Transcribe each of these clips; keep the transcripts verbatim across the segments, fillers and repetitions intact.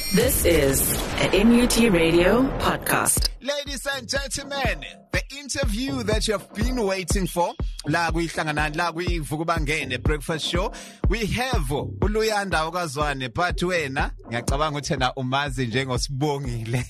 This is an M U T Radio podcast. Ladies and gentlemen, the interview that you have been waiting for, la kuyihlanganani la kuyivukubangene breakfast show, we have uLuyanda uKazwane, but wena ngiyacabanga ukuthi na umazi njengosibongile.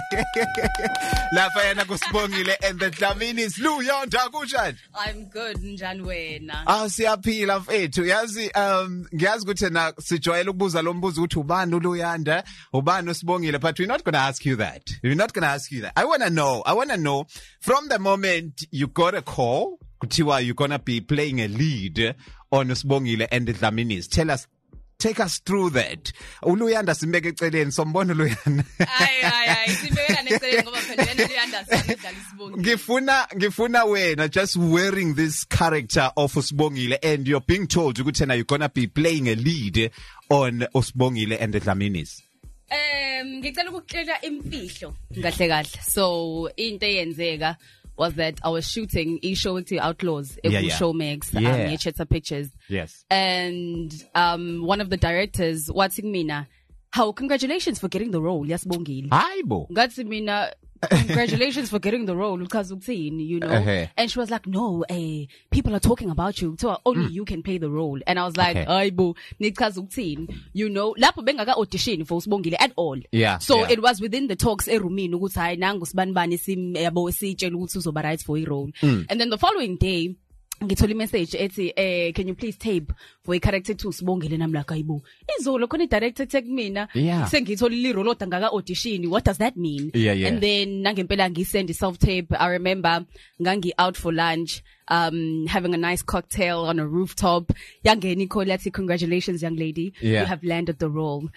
Lapha yena kusibongile and the Dlamini's Luyanda kunjani? I'm good njani wena? Ah siyaphila mfethu. Yazi um ngiyazi ukuthi na sijwayele ukubuza lo mbuzo ukuthi ubani uLuyanda, ubani usibongile, but we're not going to ask you that. We're not going to ask you that. I want to know, I want to know from the moment you got a call, kuthiwa you're going to be playing a lead on Usibongile and the Dlamini's. Tell us, take us through that. uLuyanda simbeke eceleni sombona uLuyanda. Ay ay ay simbeka neceleni ngoba phela yena uLuyanda sidlala isibongile. Ngifuna ngifuna wena just wearing this character of Usibongile and you're being told ukuthi now you're going to be playing a lead on Usibongile and the Dlamini's. Um ngicela ukuklela imfihlo kahle kahle. So into eyenzeka was that I was shooting a show to Outlaws, it yeah, was yeah. Showmax, Yeah. um, Yecheta Pictures. Yes. And um one of the directors watching mina, how congratulations for getting the role, Yasibongile. Hayibo. Ngathi mina congratulations for getting the role, because you know. Uh-huh. And she was like, no, eh, people are talking about you, so only mm. you can play the role. And I was like, Okay. Aibo, you know, lapho bengaka audition for Usibongile at all. Yeah, So yeah. it was within the talks erumini ukuthi hayi nangu sibanibani sim yabo sitshela ukuthi uzoba right for a role. Mm. And then the following day ngithola message ethi eh can you please tape for a character to Usibongile, nami la kayibo izolo khona director tag mina Yeah. sengitholile irole ngaka audition. What does that mean? Yeah, yeah. And then nangempela ngisend self tape. I remember ngangi out for lunch, um having a nice cocktail on a rooftop. Yangeni call yathi congratulations young lady, Yeah. you have landed the role.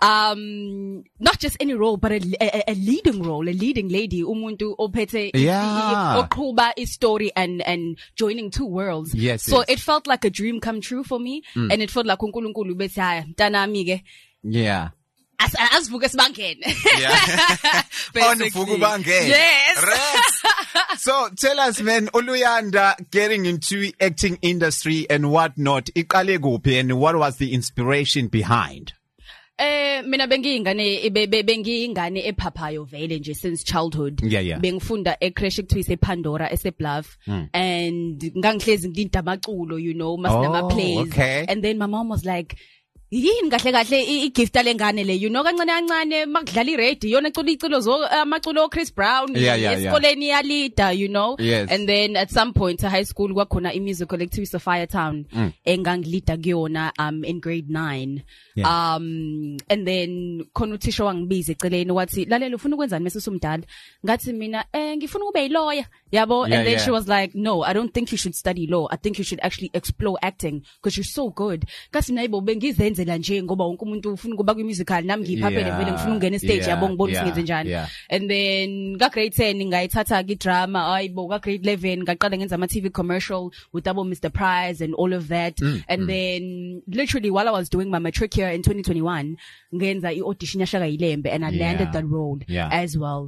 Um, not just any role, but a, a, a leading role, a leading lady, umuntu ophethe, Yeah. oqhuba is story and, and joining two worlds. Yes, So yes. it felt like a dream come true for me. Mm. And it felt like uNkulunkulu bethi haya, mntanami ke, Yeah. as asivuke sibangene. Yeah. On Basically. Vukubangene. Yes. Right. So tell us, man, uLuyanda getting into acting industry and whatnot, iqale kuphi and what was the inspiration behind? Eh mina bengiyingane bengiyingane ephaphayo vele nje since childhood. Yeah, yeah. Bengifunda ecreche kuthiwa ise Pandora ese Bluff, Mm. and ngangihlezi ngilinda amaculo, you know, masinama Oh, plays. okay. And then my mom was like, yini kahle kahle igift alengane le, you know, kancane kancane makudlala iRadio yona icula icilo zo amaculo Chris Brown Yeah, yeah, yeah. esikoleni yalida, you know. Yes. And then at some point to high school kwakhona imusical ekuthiwa Sophia Town Mm. engangilida kuyona um in grade nine. Yeah. Um and then khona uthisha wangibiza eceleni wathi lalela ufuna ukwenzani mase usumdala, ngathi mina eh ngifuna ube yilawyer yabo. Yeah, And then yeah. she was like, no, I don't think you should study law, I think you should actually explore acting because you're so good. Kasi mina yibo bengizenzela nje ngoba wonke umuntu ufuna kuba kwi musical, nami ngiphaphele Yeah, vele ngifuna ungena stage yeah, yabo ngibona yeah, ukuthi ngenze njani. yeah. And then ka grade ten ngayithatha ki drama, ayibo ka grade eleven ngaqala ngenza ama T V commercial with double Mister Prize and all of that. Mm, And mm. then literally while I was doing my matric year in twenty twenty-one ngenza i-audition yashaka Ilembe and I Yeah. landed that role Yeah. as well.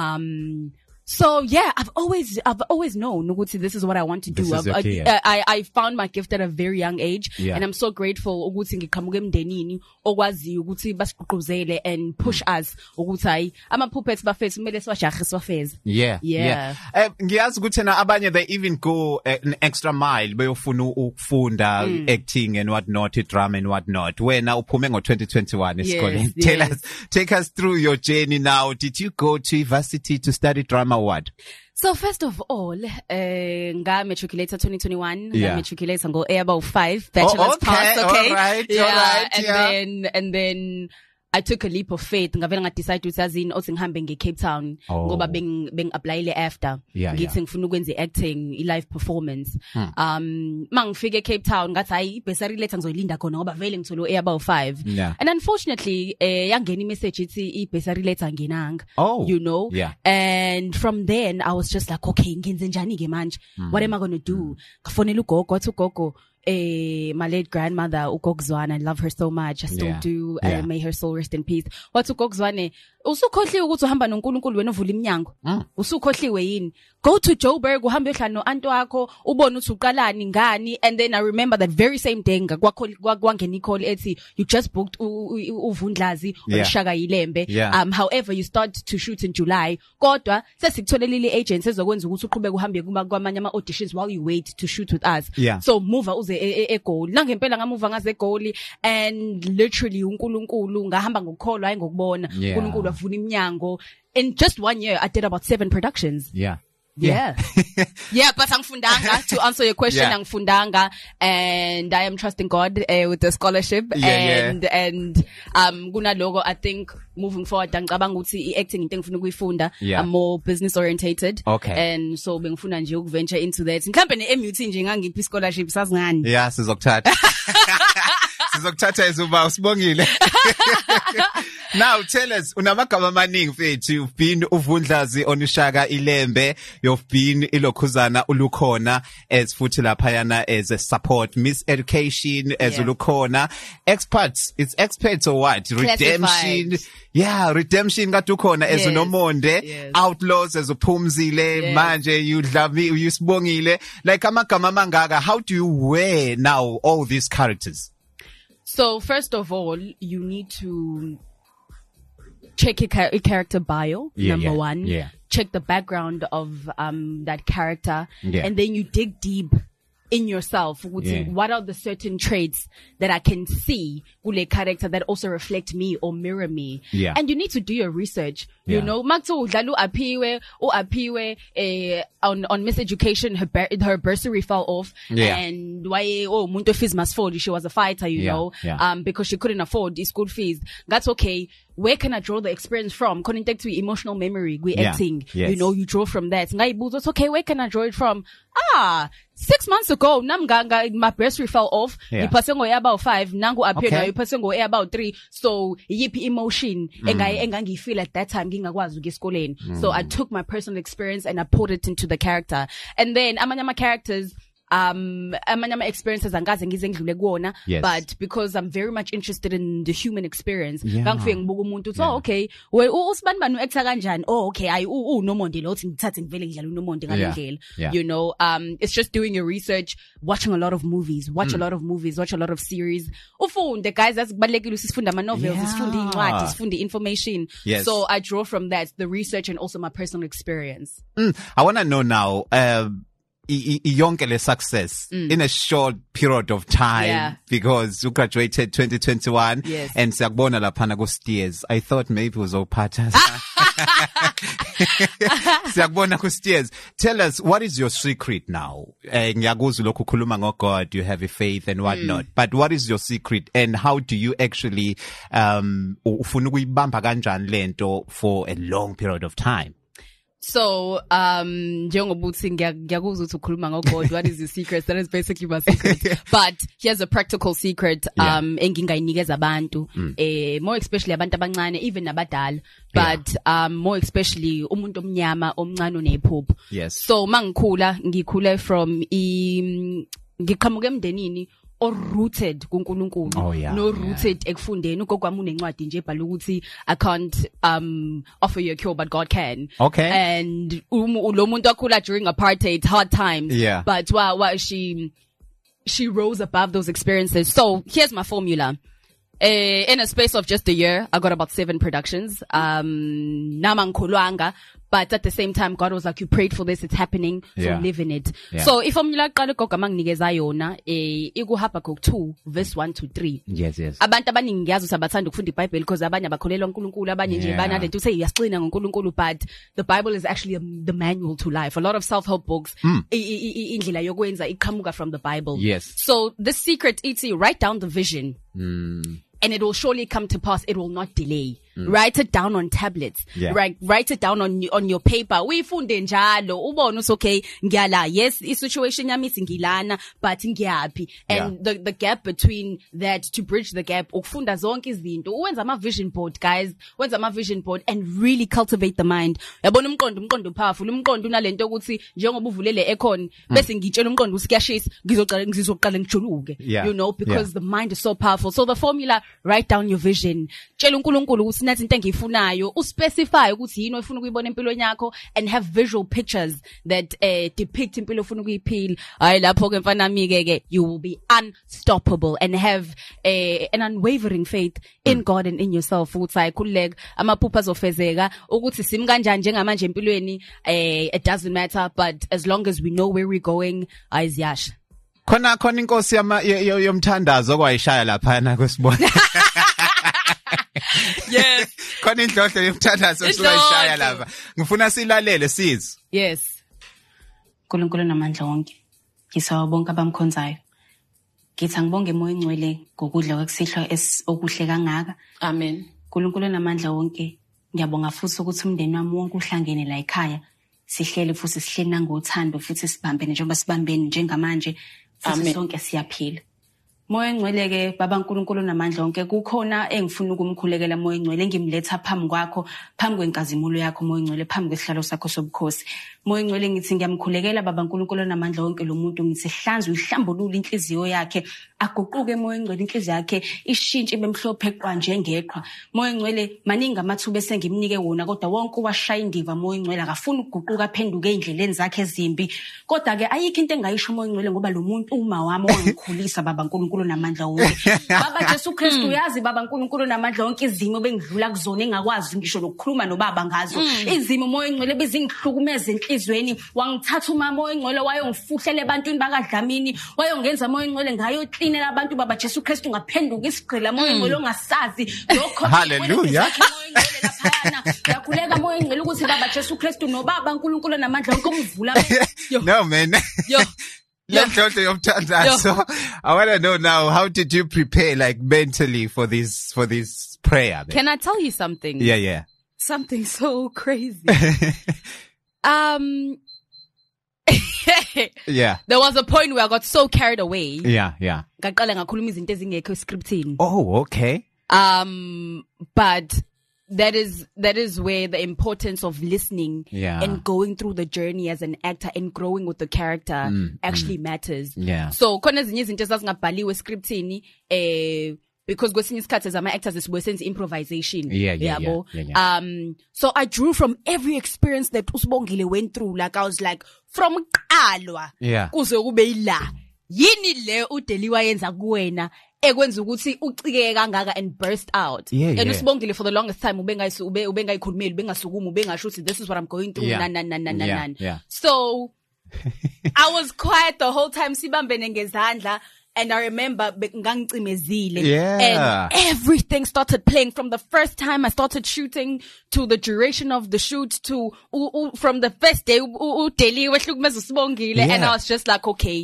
Um So yeah, I've always, I've always known ukuthi this is what I want to do. This is I've- your key, I, I, I found my gift at a very young age, Yeah. and I'm so grateful ukuthi ngiqhamuke emndenini okwaziyo ukuthi basigqugquzele and push us ukuthi hayi ama puppets bafethu kumele siwajahe siwafeze. Yeah. Yeah. Eh ngiyazi ukuthi na abanye they even go uh, an extra mile beyofuna ukufunda Mm. acting and whatnot, drama and whatnot. Wena uphume ngo twenty twenty-one Yes, esikoleni. Tell yes. us, take us through your journey now. Did you go to university to study drama or what? So first of all, uh, nga matriculator twenty twenty-one, Yeah. nga matriculator ngo Airbow five, bachelor's okay, passed, okay? all right, yeah, all right, and yeah. then, and then, I took a leap of faith. Ngavela ngadecide ukuthi azini othi ngihambe nge-Cape Town Oh. ngoba beng beng-applyile after. Yeah, Ngithi yeah. ngifuna ukwenza i-acting, i-live performance. Hmm. Um, mangifike e-Cape Town ngathi hayi i-bursary letter ngizoyilinda khona ngoba vele ngithole u-Airbow five. Yeah. And unfortunately, eh yangena i-message ithi i-bursary letter angenanga. Oh, You know? yeah. And from then I was just like, okay, ngenze njani ke manje? What am I going to do? Ngafonela ugogo, wathi ugogo, eh, my late grandmother, Ukokzwane. I love her so much. I still Yeah. do. Uh, Yeah. may her soul rest in peace. What's Ukokzwane? Usukhohliwe ukuthi uhamba noNkulunkulu wena uvula iminyango. Mm. Usukhohliwe yini? Go to Joburg, uhambe uhlala no anto wakho, ubone ukuthi uqalani ngani, and then I remember that very same day kwangena icall ethi you just booked uvundlazi Yeah. ushaka yilembe. Yeah. Um however you start to shoot in July. Kodwa sesikutholelile agents ezokwenza ukuthi uqhubeke uhambe kuma kwamanye ama auditions while you wait to shoot with us. Yeah. So move uze eGoli. Nangempela ngamuva ngaze eGoli, and literally uNkulunkulu ngahamba ngokukholwa hayi ngokubona. Yeah. uNkulunkulu avula iminyango. In just one year I did about seven productions. Yeah. Yeah. Yeah, but angifundanga, to answer your question, Yeah. angifundanga, and I am trusting God uh, with the scholarship. Yeah, yeah. and and um kunaloko I think moving forward ngicabanga ukuthi i-acting into engifuna ukuyifunda. Yeah. I'm more business orientated. Okay. And so bengifuna nje ukuventure into that. Mhlambe ne-M U T nje ngangiphi scholarship sasingani. Yeah, sizokuthatha. Sizokuthatha izuba usibongile. Now tell us, unamagama amaningi mfethu. You've been uvundlazi onushaka ilembe. You've been ilokhuzana ulukhona as futhi laphayana as a support. Miss Education as Yeah. ulukhona. Experts, it's experts or what? Redemption. Yeah, redemption kade ukhona as Yes. uNomonde. Yes. Outlaws as uPhumzile. Yes. Manje you Dlami, usibongile. Like amagama mangaka, how do you wear now all these characters? So first of all, you need to check your, char- your character bio, Yeah, number yeah, one. yeah. Check the background of um that character. Yeah. And then you dig deep in yourself. Ukuthi, Yeah. what are the certain traits that I can see kule character that also reflect me or mirror me? Yeah. And you need to do your research. You Yeah. know, Makto udlala uAphiwe, uAphiwe eh on on Miss Education, her bur- her bursary fell off. Yeah. And why oh Muntu fees must fall. She was a fighter, you Yeah, know. yeah. Um because she couldn't afford the school fees. That's okay. Where can I draw the experience from? Connect to emotional memory. We Yeah, acting. yes. You know, you draw from that. Ngayibuzwa, it's okay, where can I draw it from? Ah, six months ago, namganga, my bursary fell off. Yeah. You person go about five, nangu appear Okay. now, you person go about three. So, yippee emotion. Engai, engangi feel at that time, ngingakwazi ugeskoleni. So I took my personal experience and I put it into the character. And then, amanyama characters, um, amanyama experiences angaze ngize ngidlule kuwona. Yes. But because I'm very much interested in the human experience, Yeah. ngangifike ngibuka umuntu, so Yeah. okay, we usibani bani u-actor kanjani? Oh, okay, ayi u uNomonde lo uthi ngithathe ngivele ngidlala uNomonde Yeah. ngalendlela. Yeah. You know, um it's just doing your research, watching a lot of movies, watch Mm. a lot of movies, watch a lot of series. Ufunde guys, that's kubalekile sifunda ama novels, Yeah. sifunda incwadi, sifunda information. Yes. So I draw from that, the research and also my personal experience. Mm, I want to know now, um, i- i- yonke le success in a short period of time, Yeah. because you graduated twenty twenty-one Yes. and siyakubona laphana ku Steers. I thought maybe uzophatha. Siyakubona ku Steers. Tell us, what is your secret now? Eh, ngiyakuzwa lokhu ukhuluma ngo-God, you have a faith and whatnot. But what is your secret and how do you actually, um, ufuna ukuyibamba kanjani lento for a long period of time? So, um, njengobuthi ngiya- ngiyakuzwa ukuthi ukhuluma ngo-God, what is your secret? That is basically my secret. But here's a practical secret, Yeah. um, engingayinikeza abantu, eh, more especially abantu abancane, even nabadala, but, um, more especially umuntu omnyama, omncane onephupho. Yes. So, mangikhula, ngikhule from, i, ngiqhamuka emndenini, or rooted kuNkulunkulu, Oh, yeah, no rooted ekufundeni. Ugogo wami unencwadi nje ebhala ukuthi I can't um offer you a cure but God can. Okay. And um, lo muntu wakhula during apartheid, hard times. Yeah. But wow, wow, she she rose above those experiences. So here's my formula. Uh, in a space of just a year, I got about seven productions. Um, namangkolwanga, but at the same time, God was like, you prayed for this, it's happening, so Yeah. live in it. Yeah. So if I'm like, goga manginikeza yona, eh, igu Habakkuk two, verse one to three. Yes, yes. Abantu abaningi ngiyazi ukuthi abathanda ukufunda iBhayibheli because abanye abakholelwa uNkulunkulu, abanye nje Yeah. banalento say uyasixina ngoNkulunkulu, but the Bible is actually um, the manual to life. A lot of self-help books, i- i- i- indlela yokwenza iqhamuka from the Bible. Yes. So the secret, E T, write down the vision. And it will surely come to pass. It will not delay. write it down on tablets, Yeah. right? Write it down on on your paper. Uyifunde njalo, ubone ukuthi okay, ngiyala. Yes, I situation yami ithi ngilana, but ngiyaphi. And Yeah. the the gap between that, to bridge the gap, ukufunda zonke izinto. Uwenza ama vision board, guys. Wenza ama vision board and really cultivate the mind. Yabona umqondo umqondo powerful. Umqondo unalento ukuthi njengoba uvulele aircon bese ngitshela umqondo ukuthi kuyashisa, ngizoqala ngizoqala ngijuluke. Yeah. You know, because Yeah. the mind is so powerful. So the formula, write down your vision. Tshela uNkulunkulu ukuthi nathi into engiyifunayo, uspecify ukuthi yini ofuna ukuyibona empilweni yakho, and have visual pictures that uh, depict impilo ofuna ukuyiphila. Hayi lapho ke mfana mi ke ke you will be unstoppable and have a, an unwavering faith in mm. God and in yourself. Ukuthi ayikhululeka amaphupho azofezeka, ukuthi sim kanjani njengamanje empilweni, eh it doesn't matter, but as long as we know where we're going, ayiziyasha. Khona khona inkosi yama yomthandazo kwayishaya lapha na kwesibona. Yes. Khona indlodlo yomthandazo kwayishaya lapha. Ngifuna silalele sizi. Yes. uNkulunkulu namandla wonke, ngisawabonga abamkhonzayo. Ngithi angibonge moya engcwele ngokudla kwekusihlwa okuhle kangaka. Amen. uNkulunkulu namandla wonke, ngiyabonga futhi ukuthi umndeni wami wonke uhlangene la ekhaya. Sihlele futhi sihleli nangothando futhi sibambene njengoba sibambene njengamanje. Futhi sonke siyaphila. Moya engcwele ke baba uNkulunkulu namandla wonke, kukhona engifuna ukumkhulekela moya engcwele, ngimletha phambi kwakho, phambi kwenkazimulo yakho moya engcwele, phambi kwesihlalo sakho sobukhosi. Moya engcwele ngithi ngiyamkhulekela baba uNkulunkulu namandla wonke lo muntu, ngithi hlanza uyihlambulule inhliziyo yakhe, aguquke moya engcwele inhliziyo yakhe ishintshe bemhlophe qwa njengeqhwa. Moya engcwele maningi amathuba esengimnike wona, kodwa wonke washaya indiva moya engcwele, akafuna ukuguquka aphenduke endleleni zakhe ezimbi. Kodwa ke ayikho into engayisho moya engcwele, ngoba lo muntu uma wami wangikhulisa baba uNkulunkulu namandla wonke. Baba Jesu Kristu, uyazi baba uNkulunkulu namandla wonke izimo bengidlula kuzona engakwazi ngisho nokukhuluma nobaba ngazo. Izimo moya engcwele bezingihlukumeza enhlizweni, wangithatha uma moya engcwele wayongifuhlele ebantwini bakadlamini, wayongenza moya engcwele ngayoclinela abantu baba Jesu Kristu, ngaphenduka isigqila moya engcwele ongasazi lokho. Hallelujah. Yakhuleka moya engcwele ukuthi baba Jesu Kristu nobaba uNkulunkulu namandla wonke umvula. No man. Yo. Let's talk to your so I want to know now, how did you prepare like mentally for this, for this prayer? Man? Can I tell you something? Yeah, yeah. Something so crazy. um, yeah. There was a point where I got so carried away. Yeah, yeah. Ngaqala ngakhuluma izinto ezingekho scriptini. Oh, okay. Um, but that is, that is where the importance of listening Yeah. and going through the journey as an actor and growing with the character Mm, actually matters. Yeah. So, khona ezinye izinto ezazingabhaliwe scriptini, eh, because kwesinye isikhathi as ama-actors sibuye senze improvisation. Yeah, yeah, yabo. yeah, yeah, yeah. Um, so I drew from every experience that uSibongile went through. Like I was like, from qalwa Yeah. kuze kube ila, yini le uDeliwa yenza kuwena ekwenza ukuthi ucike kangaka and burst out. Yeah, And yeah. uSibongile for the longest time ubengayisu ube ubengayikhulumeli, ubengasukumi, ubengasho ukuthi this is what I'm going through. Yeah. Nan nan nan nan nan Yeah, nan. yeah. So I was quiet the whole time, sibambene ngezandla. And I remember ngangicimezile. Yeah. And everything started playing from the first time I started shooting to the duration of the shoot to u, u, from the first day uDeliwe ehlukumeza uSibongile. Yeah. And I was just like, okay,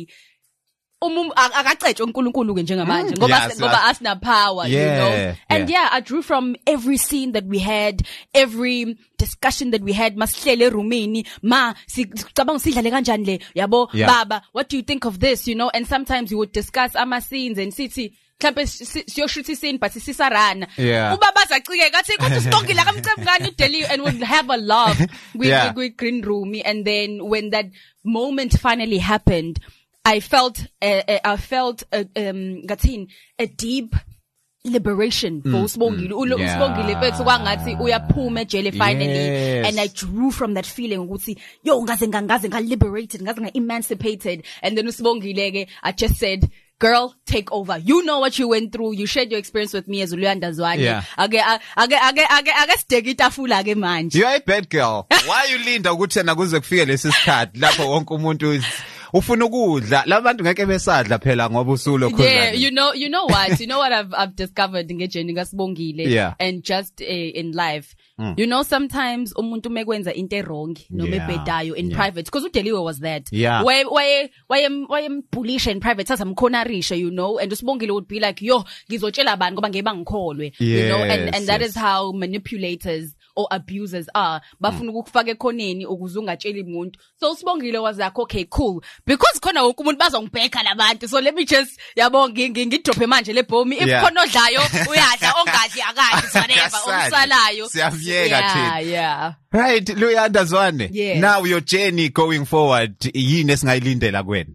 um akacetshwe uNkulunkulu ke njengamanje ngoba Yes, ngoba asina power, you Yeah, know. And yeah. yeah, I drew from every scene that we had, every discussion that we had. Masihlele erumini, ma sicabanga sidlale kanjani le, yabo Yeah. baba, what do you think of this, you know? And sometimes we would discuss ama scenes and sithi mhlambe siyoshoot scene but sisarana. Yeah. Ubaba zacike kathi kuthi Sibongile akamcebe ngani uDeliwe, and we'd have a laugh with, Yeah. with, with green room. And then when that moment finally happened, I felt, uh, uh, I felt, uh, um, ngathini, a deep liberation for uSibongile. Ulo yeah. uSibongile bethu kwangathi uyaphuma ejele finally. Yes. And I drew from that feeling ukuthi yo ngaze ngaze nga liberated, ngaze nga emancipated. And then uSibongile ke, I just said, girl, take over. You know what you went through. You shared your experience with me as uLuyanda Zwane. Yeah. Ake ake ake ake ake sideke itafula ke manje. You're a bad girl. Why you linda ukuthi na kuze kufike lesi sikhathi lapho wonke umuntu is ufuna ukudla labantu ngeke besadla phela ngoba usulo khona. Yeah, you know, you know what? You know what I've I've discovered ngejeni kaSibongile Yeah. and just uh, in life. Mm. You know, sometimes umuntu mekwenza into wrong noma Yeah. ebhedayo in Yeah. private because uDeliwe was that. Yeah. Why why why am why am bullish in private sasamkhonarisha, you know, and uSibongile would be like, "Yo, ngizotshela abantu ngoba ngeke bangikholwe." You know, and and that Yes, is how manipulators or abusers are. Bafuna ukufaka ekhoneni ukuze ungatsheli umuntu. So uSibongile was like, "Okay, cool. Because khona wonke umuntu bazongibheka labantu. So let me just yabo ngidrophe manje le bomb. If Yeah. khona odlayo uyadla ongadli akadli whatever umsalayo." Siyaviyeka Yeah, thina. yeah. Right, Luyanda Zwane. Yes. Now your journey going forward yini esingayilindela kwena?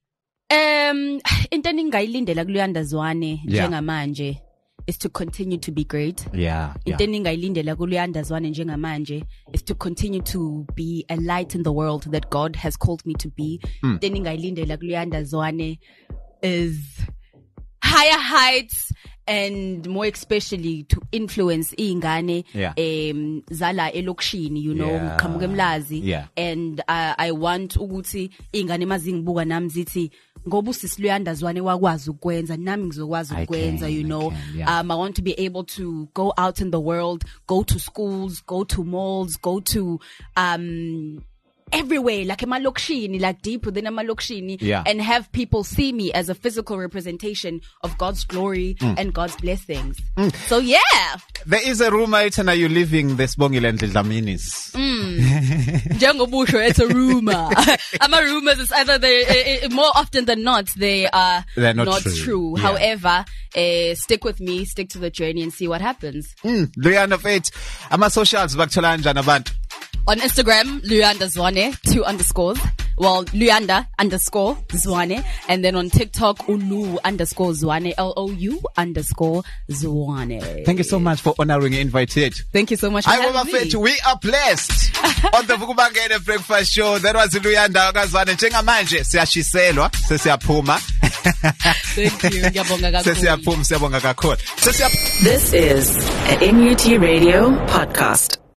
Um, into engingayilindela kuLuyanda Zwane Yeah. njengamanje is to continue to be great. Yeah. Into engingayilindela kuLuyanda Zwane njengamanje is to continue to be a light in the world that God has called me to be. Into engingayilindela kuLuyanda Zwane is higher heights and more especially to influence ingane Yeah. um zala elokishini, you know, Yeah. mqhamuka emlazi. Yeah. And uh, I want ukuthi ingane mazingibuka nami zithi ngoba usisiluyanda Zwane wakwazi ukwenza nami ngizokwazi I ukwenza, can, you I know. can, yeah. Um I want to be able to go out in the world, go to schools, go to malls, go to um everywhere, like emalokishini, like deep within emalokishini, Yeah. and have people see me as a physical representation of God's glory and God's blessings. So yeah. There is a rumor it's now you leaving the Sibongile and Dlaminis. Njengobusho, it's a rumor. Ama rumors is either they uh, more often than not they are They're not true. true. Yeah. However, uh, stick with me, stick to the journey, and see what happens. Mm, Luyanda Faith. Ama socials bakuthola kanjani abantu? On Instagram, Luyanda Zwane, two underscores. Well, Luyanda underscore Zwane. And then on TikTok, Ulu underscore Zwane, L O U underscore Zwane. Thank you so much for honoring the invite. Thank you so much for I having me. Faith, we are blessed on the Vukubangene Breakfast Show. That was Luyanda Kazwane. Njengamanje siyashiselwa, sesiyaphuma. Thank you. Ngiyabonga kakhulu. Sesiyaphuma, siyabonga kakhulu. Sesiyap- This is a N U T Radio podcast.